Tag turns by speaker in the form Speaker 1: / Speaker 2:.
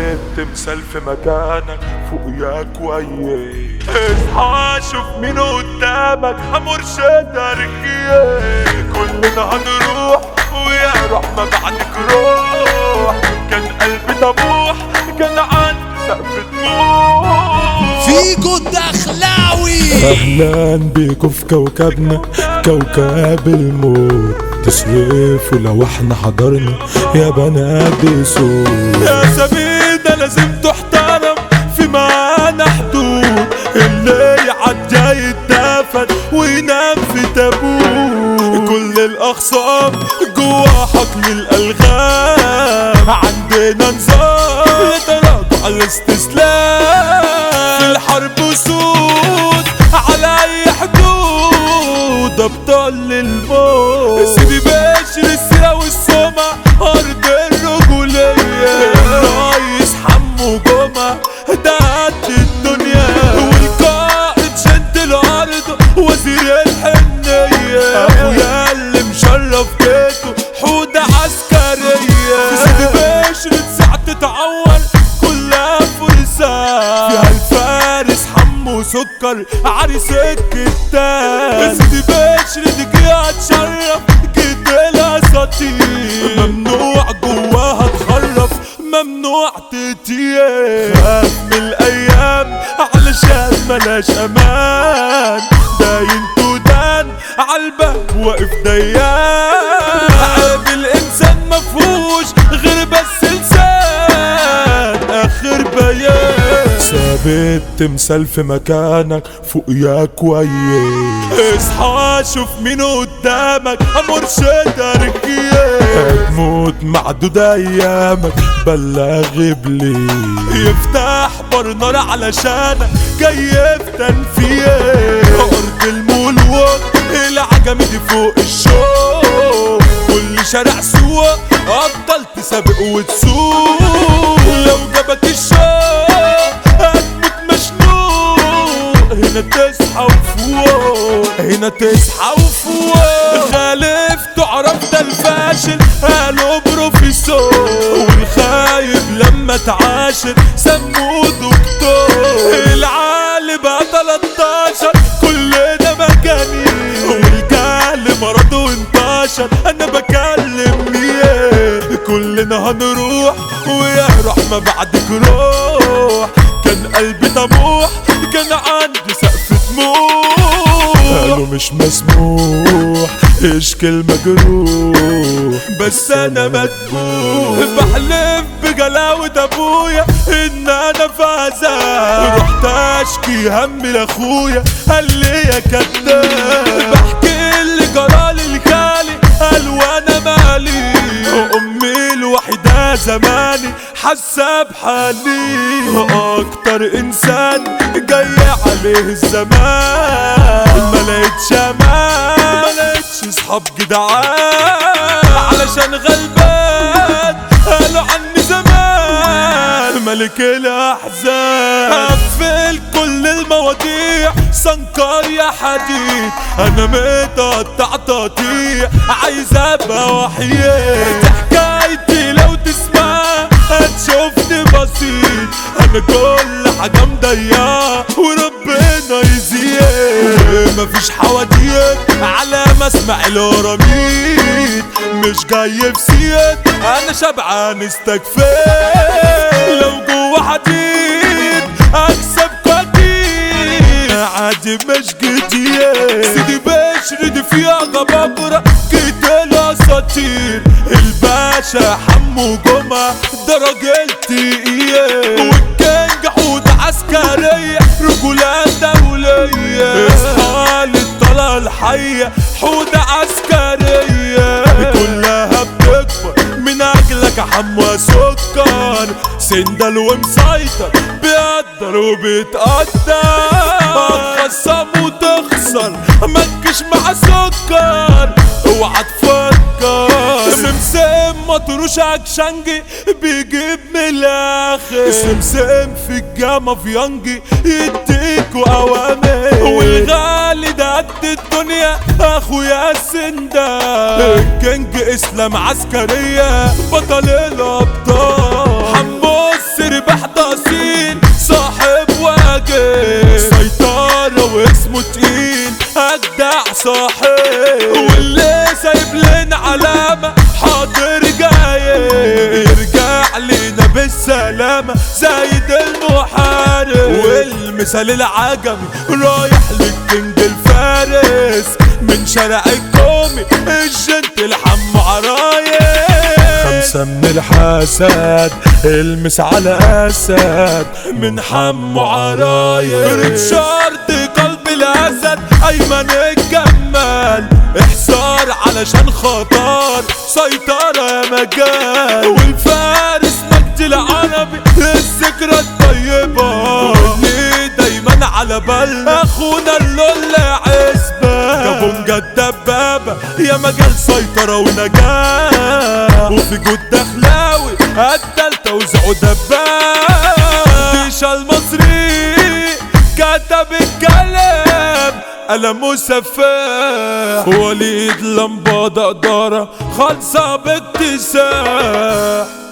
Speaker 1: ثابت تمثال في مكانك فوقيا كويس. اصحى شوف مين قدامك مرشدك كلنا هنروح ويا روح ما بعدك روح. كان قلبي طموح كان عندي سقف طموح.
Speaker 2: فيجو الدخلاوي
Speaker 1: اهلا بيكم في كوكبنا كوكب الموت. تصرفوا لو احنا حضرنا يا بنات بصوت. يا سبينا لازم تحترم في معانا حدود. اللي يعدي يتدفن وينام في تابوت. كل الاخصام جوا حقل الالغام. عندنا نظام يتراجع الاستسلام. في الحرب وسود على اي حدود. ابطال الموت سيدي باشر السيرة والسمع ارض الرجولية. الرئيس حمو جمعة ده قد الدنيا. والقائد شد الارض وزير الحنية. ابويا اللي مشرف بيته حودة عسكرية. سيدي باشر ساعة تتعور كلها فرسان. فيها الفارس حمو سكر عريس الكتان. سيدي باشر دقيقة تشرف كده الاساطير. ممنوع جواها تخرف ممنوع تتيه. خاف من الايام علشان ملاش امان. داين تودان عالباب واقف ديان. عيب الانسان مفهوش غير بس لسان اخر بيان. ثابت تمثال في مكانك فوقيا كويس. اصحى شوف مين قدامك مرشدك هتموت معدود ايامك بلغ ابليس. يفتح برنار علشانك جاي في تنفيذ. ارض الملوك العجمي دي فوق الشوق. كل شارع سواق افضل تسابق وتسوق. لو جابك الشوق هتموت مشنوق. هنا تصحى وفوق هنا تصحى وفوق. خالف تعرف ده الفاشل قالوا بروفيسور. والخايب لما تعاشر سموه دكتور. العالي بقى 13 كل ده مكاني. والجهل مرض وانتشر انا بكلم مين. كلنا هنروح ويا روح ما بعدك روح. كان قلبي طموح كان عندي سقف طموح. قالوا مش مسموح اشكل مجروح بس انا مدبوح. بحلف بجلاوة ابويا ان انا في عذاب. رحت اشكي همي لاخويا قال لي يا كداب. بحكي اللي جرالي لخالي قال وانا مالي. امي الوحيدة زماني حاسة بحالي. اكتر انسان جاي عليه الزمان. ملقتش امان ملقتش صحاب جدعان. علشان غلبان قالوا عني زمان ملك الاحزان. قفل كل المواضيع سنكر يا حديد. انا متقطع تقطيع عايز ابقى وحيد. حكايتي لو تسمع هتشوفني بسيط. انا كل حاجة مضيعة وربنا يزيد. مفيش حواديت على مسمع الوراميد. مش جاي في سيد انا شبعان استكفيت. لو جوا حديد اكسب قديد عادي مش جديد. سيدي بشر دي فيها جبابرة جيت الاساطير. الباشا حمو جمعة ده راجل تقيل. والكينج حودة عسكرية رجولة دولية. اصحى للطلعة الحية حودة عسكرية. كلها بتكبر من اجلك يا حمو سكر. سندل ومسيطر بيقدر وبيتقدر. هتخصم وتخسر متجيش مع سكر. اوعى تفكر سمسم مطروش عكشنجي بيجيب من الاخر. سمسم في الجامعة في ينجي يديكوا اوامر. والغالي ده قد الدنيا اخويا السندان. الكينج اسلام عسكرية بطل الابطال. حمو السرب السلامة زايد المحارب، والمثال العجمي رايح للكينج الفارس من شارع الكومي الجنتل حمو عرايس. 5 من الحسد المس على اسد من حمو عرايس. ريتشارد قلب الاسد ايمن الجمال احصار علشان خطر سيطرة يا مجال، والفارس مجدي العربي الذكرى الطيبة واللي دايما على بالنا اخونا اللول عزبة. كابونجا الدبابة يا مجال سيطرة ونجاة، وفي جود دخلاوي التالتة وزعوا دباب. ديشا المصري كتب الكلام قلم سفاح، وليد لمبادة إدارة خالصة باكتساح.